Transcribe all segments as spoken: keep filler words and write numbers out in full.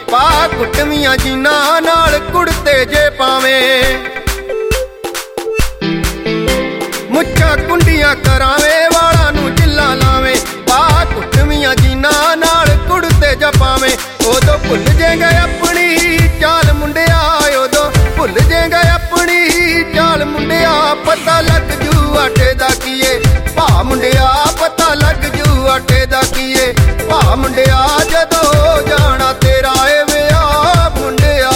ਪਾ ਕੁੱਟਵੀਆਂ ਜੀਨਾਂ ਨਾਲ ਕੁੜਤੇ ਜੇ ਪਾਵੇਂ ਮੁੱਛਾਂ ਕੁੰਡੀਆਂ ਕਰਾਵੇਂ ਵਾਲਾਂ ਨੂੰ ਜਿੱਲਾਂ ਲਾਵੇਂ ਪਾ ਕੁੱਟਵੀਆਂ ਜੀਨਾਂ ਨਾਲ ਕੁੜਤੇ ਜਾ ਪਾਵੇਂ ਉਦੋਂ ਭੁੱਲ ਜਾਏਗਾ ਆਪਣੀ ਚਾਲ ਮੁੰਡਿਆ ਉਦੋਂ ਭੁੱਲ ਜਾਏਗਾ ਆਪਣੀ ਚਾਲ ਮੁੰਡਿਆ ਪਤਾ ਲੱਗ ਜੂ ਆਟੇ ਦਾ ਕੀਏ ਭਾ ਮੁੰਡਿਆ ਪਤਾ ਲੱਗ ਜੂ ਆਟੇ ਦਾ ਕੀਏ ਭਾ ਮੁੰਡਿਆ ਜਦੋਂ ਜਾਣਾ ਤੇਰਾ ਏ ਵਿਆਹ ਮੁੰਡਿਆ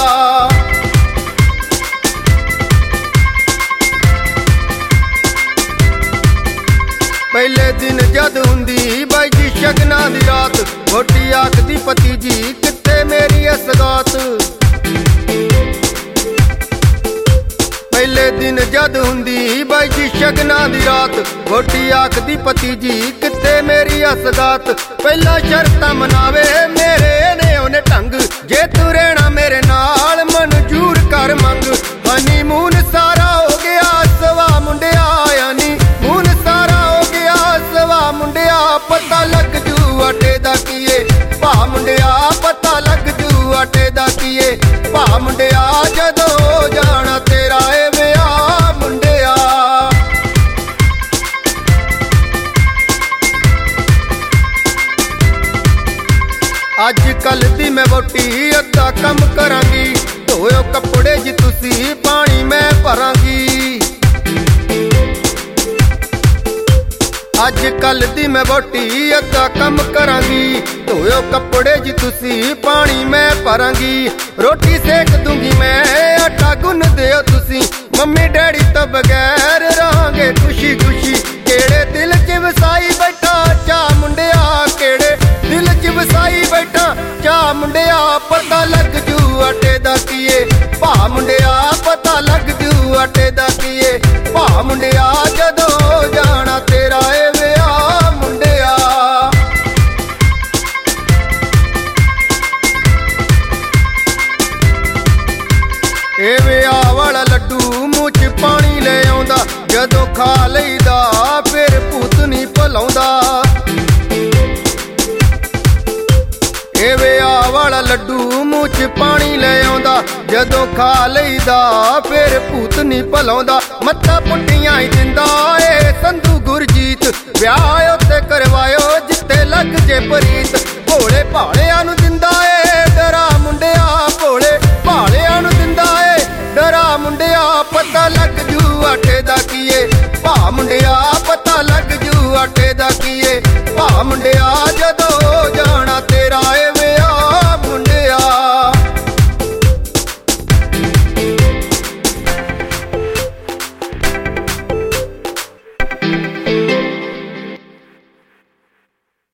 ਪਹਿਲੇ ਦਿਨ ਜਦ ਹੁੰਦੀ ਬਾਈ ਜੀ ਸ਼ਗਨਾਂ ਦੀ ਰਾਤ ਵੋਟੀ ਆਖਦੀ ਪਤੀ ਜੀ ਕਿੱਥੇ ਮੇਰੀ ਇਹ ਸਗਾਤ ਪਹਿਲੇ ਦਿਨ ਜਦ ਹੁੰਦੀ ਬਾਈ ਜੀ ਸ਼ਗਨਾਂ ਦੀ ਰਾਤ ਵੋਟੀ ਆਖਦੀ ਪਤੀ ਜੀ ਕਿੱਥੇ ਮੇਰੀ ਇਹ ਸਗਾਤ ਪਹਿਲਾਂ ਸ਼ਰਤਾਂ ਮਨਾਵੇ ਮੇਰੇ ਨੇ ਉਹਨੇ ਢੰਗ ਜੇ ਤੂੰ ਰਹਿਣਾ ਮੇਰੇ ਨਾਲ ਮਨਜ਼ੂਰ ਕਰ ਮੰਗ ਹਨੀਮੂਨ ਸਾਰਾ ਹੋ ਗਿਆ ਸਵਾ ਮੁੰਡਿਆ ਹਨੀਮੂਨ ਸਾਰਾ ਹੋ ਗਿਆ ਸਵਾ ਮੁੰਡਿਆ ਪਤਾ ਲੱਗ ਜੂ ਆਟੇ ਦਾ ਕੀਏ ਭਾ ਮੁੰਡਿਆ ਪਤਾ ਲੱਗ ਜੂ ਆਟੇ ਦਾ ਕੀਏ ਭਾ ਮੁੰਡਿਆ ਜਦੋਂ ਜਾਣਾ ਤੇਰਾ ਏ ਵਿਆਹ ਮੁੰਡਿਆ ਅੱਜ ਕੱਲ ਦੀ ਮੈਂ ਵੋਟੀ ਅੱਧਾ ਕੰਮ ਕਰਾਂਗੀ ਧੋਇਓ ਕੱਪੜੇ ਜੀ ਤੁਸੀਂ ਪਾਣੀ ਮੈਂ ਭਰਾਂਗੀ ਅੱਜ ਕੱਲ ਦੀ ਮੈਂ ਵੋਟੀ ਅੱਧਾ ਕੰਮ ਕਰਾਂਗੀ ਧੋਇਓ ਕੱਪੜੇ ਜੀ ਤੁਸੀਂ ਪਾਣੀ ਮੈਂ ਭਰਾਂਗੀ ਰੋਟੀ ਸੇਕ ਦੂੰਗੀ ਮੈਂ ਆਟਾ ਗੁੰਨ ਦਿਓ ਤੁਸੀਂ ਮੰਮੀ ਡੈਡੀ ਤੋਂ ਬਗੈਰ ਰਹਾਂਗੇ ਖੁਸ਼ੀ ਖੁਸ਼ੀ ਕਿਹੜੇ ਦਿਲ 'ਚ ਵਸਾਈ ਬੈਠਾ ਚਾ ਮੁੰਡਿਆ ਕਿਹੜੇ ਦਿਲ 'ਚ ਵਸਾਈ ਬੈਠਾ ਚਾ ਮੁੰਡਿਆ ਪਤਾ ਲੱਗ ਜੂ ਆਟੇ ਦਾ ਕੀਏ ਭਾ ਮੁੰਡਿਆ ਪਤਾ ਲੱਗ ਜੂ ਆਟੇ ਦਾ ਕੀਏ ਭਾ ਮੁੰਡਿਆ ਜਦੋਂ ਜਾਣਾ ਤੇਰਾ ਏ ਵਿਆਹ ਮੁੰਡਿਆ ਇਹ ਵਿਆਹ ਵਾਲਾ ਲੱਡੂ ਮੂੰਹ 'ਚ ਪਾਣੀ ਲੈ ਆਉਂਦਾ ਜਦੋਂ ਖਾ ਲਈਦਾ ਫਿਰ ਭੂਤ ਨਹੀਂ ਭੁਲਾਉਂਦਾ ਇਹ ਵਿਆਹ ਵਾਲਾ ਲੱਡੂ ਮੂੰਹ 'ਚ ਪਾਣੀ ਲੈ ਆਉਂਦਾ ਜਦੋਂ ਖਾ ਲਈਦਾ ਫਿਰ ਭੂਤ ਨਹੀਂ ਭੁਲਾਉਂਦਾ ਮੱਥਾ ਪੁੱਟੀਆਂ ਹੀ ਦਿੰਦਾ ਏ ਸੰਧੂ ਗੁਰਜੀਤ ਵਿਆਹ ਉੱਤੇ ਕਰਵਾਇਓ ਜਿੱਤੇ ਲੱਗ ਜੇ ਪ੍ਰੀਤ